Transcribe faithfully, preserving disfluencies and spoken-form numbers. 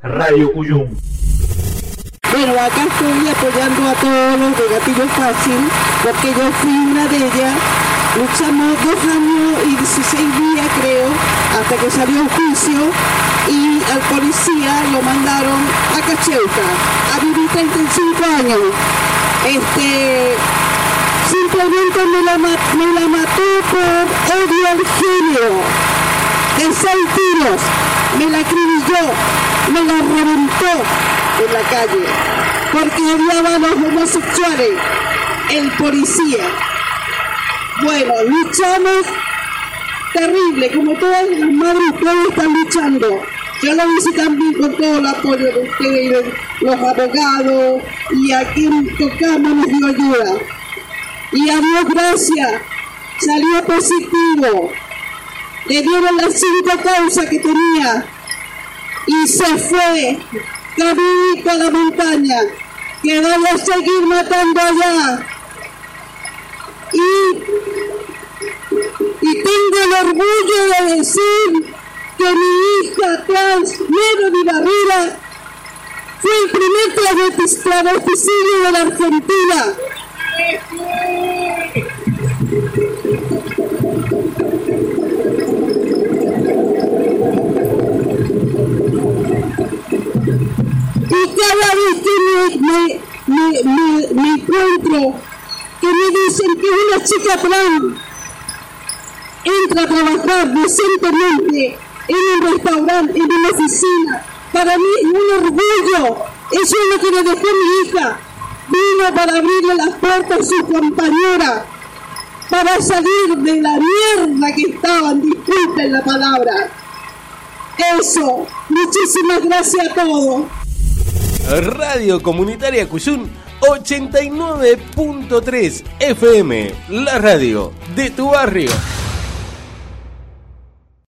Radio Cuyum. Bueno, acá estoy apoyando a todos los de Gatillo Fácil, porque yo fui una de ellas. Luchamos dos años y dieciséis días, creo, hasta que salió un juicio y al policía lo mandaron a Cacheuca a vivir treinta y cinco años. Este, simplemente me la, me la mató por odio al género. De seis tiros, me la acribilló, me la reventó en la calle, porque odiaba a los homosexuales, el policía. Bueno, luchamos terrible, como todas las madres ustedes están luchando. Yo lo hice también con todo el apoyo de ustedes, los abogados, y a quien tocamos nos dio ayuda. Y a Dios gracias, salió positivo. Le dieron las cinco causas que tenía y se fue caminito a la montaña, que vaya a seguir matando allá. Y, y tengo el orgullo de decir que mi hija trans, Melody Barrera, fue el primer travesticidio de la Argentina. Y cada vez que me, me, me, me encuentro, que me dicen que una chica trans entra a trabajar decentemente en un restaurante, en una oficina, para mí es un orgullo. Eso es lo que le dejó mi hija. Vino para abrirle las puertas a su compañera, para salir de la mierda que estaban, disculpen la palabra. Eso, muchísimas gracias a todos. Radio Comunitaria Cuyum ochenta y nueve punto tres F M, la radio de tu barrio.